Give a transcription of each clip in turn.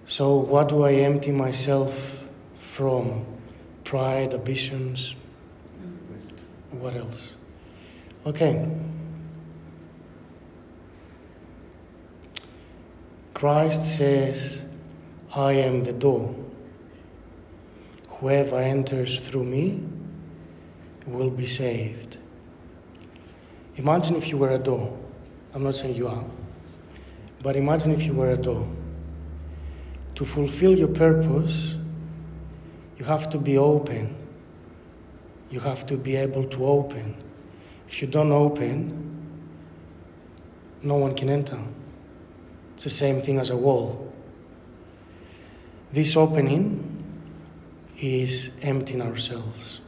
So what do I empty myself from? Pride, ambitions, what else? Okay. Christ says, I am the door. Whoever enters through me will be saved. Imagine if you were a door. I'm not saying you are, but imagine if you were a door. To fulfill your purpose, you have to be open. You have to be able to open. If you don't open, no one can enter. It's the same thing as a wall. This opening is emptying ourselves.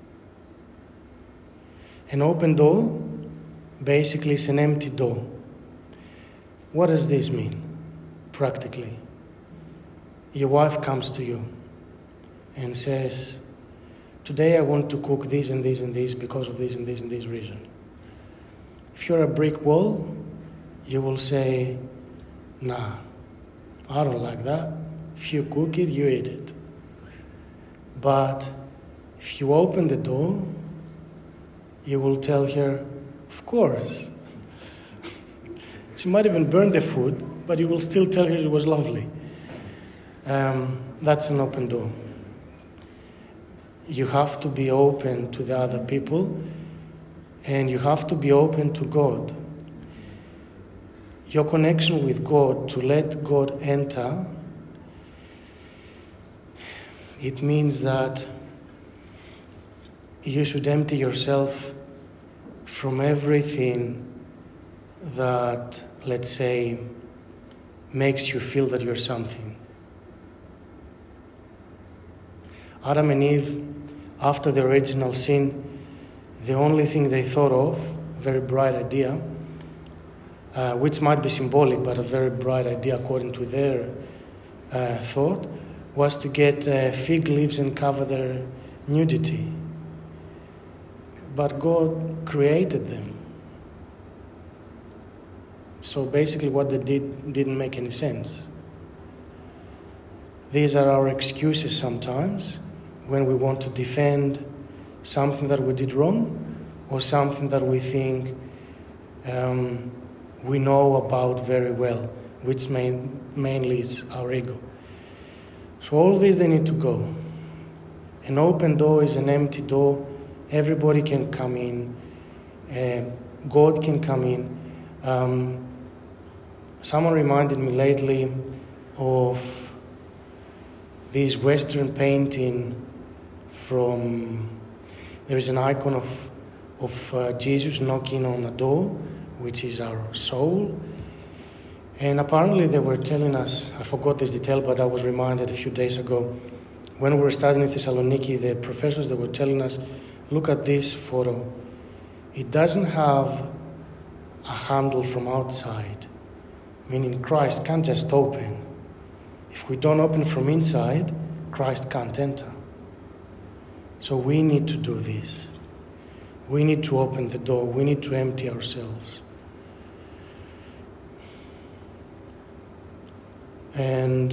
An open door basically is an empty door. What does this mean practically? Your wife comes to you and says, today I want to cook this and this and this because of this and this and this reason. If you're a brick wall, you will say, nah, I don't like that. If you cook it, you eat it. But if you open the door, you will tell her, of course. She might even burn the food, but you will still tell her it was lovely. That's an open door. You have to be open to the other people, and you have to be open to God. Your connection with God, to let God enter, it means that you should empty yourself from everything that, let's say, makes you feel that you're something. Adam and Eve, after the original sin, the only thing they thought of, a very bright idea, which might be symbolic, but a very bright idea according to their thought, was to get fig leaves and cover their nudity. But God created them. So basically what they did didn't make any sense. These are our excuses sometimes when we want to defend something that we did wrong or something that we think we know about very well, which mainly is our ego. So all these, they need to go. An open door is an empty door. Everybody can come in. God can come in. Someone reminded me lately of this Western painting from, there is an icon of Jesus knocking on a door, which is our soul. And apparently they were telling us, I forgot this detail, but I was reminded a few days ago, when we were studying in Thessaloniki, the professors, they were telling us, look at this photo. It doesn't have a handle from outside, meaning Christ can't just open. If we don't open from inside, Christ can't enter. So we need to do this. We need to open the door. We need to empty ourselves. And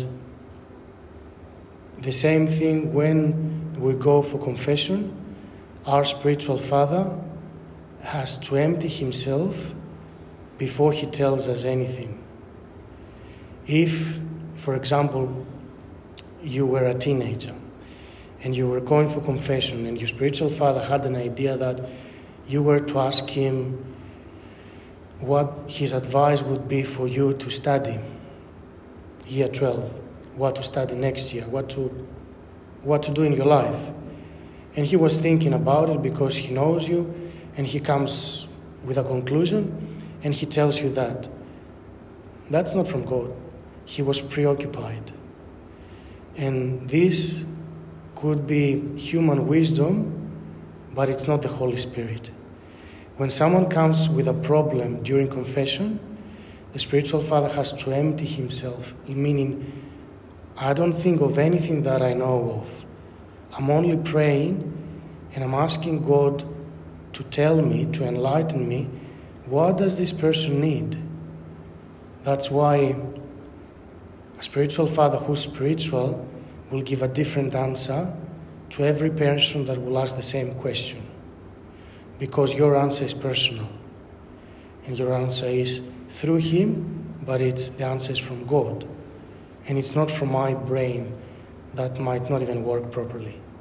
the same thing when we go for confession, our spiritual father has to empty himself before he tells us anything. If, for example, you were a teenager and you were going for confession and your spiritual father had an idea that you were to ask him what his advice would be for you to study year 12, what to study next year, what to do in your life. And he was thinking about it because he knows you, and he comes with a conclusion, and he tells you that. That's not from God. He was preoccupied. And this could be human wisdom, but it's not the Holy Spirit. When someone comes with a problem during confession, the spiritual father has to empty himself, meaning, I don't think of anything that I know of. I'm only praying and I'm asking God to tell me, to enlighten me, what does this person need? That's why A spiritual father who's spiritual will give a different answer to every person that will ask the same question, because your answer is personal, and your answer is through him, but the answer is from God, and it's not from my brain that might not even work properly.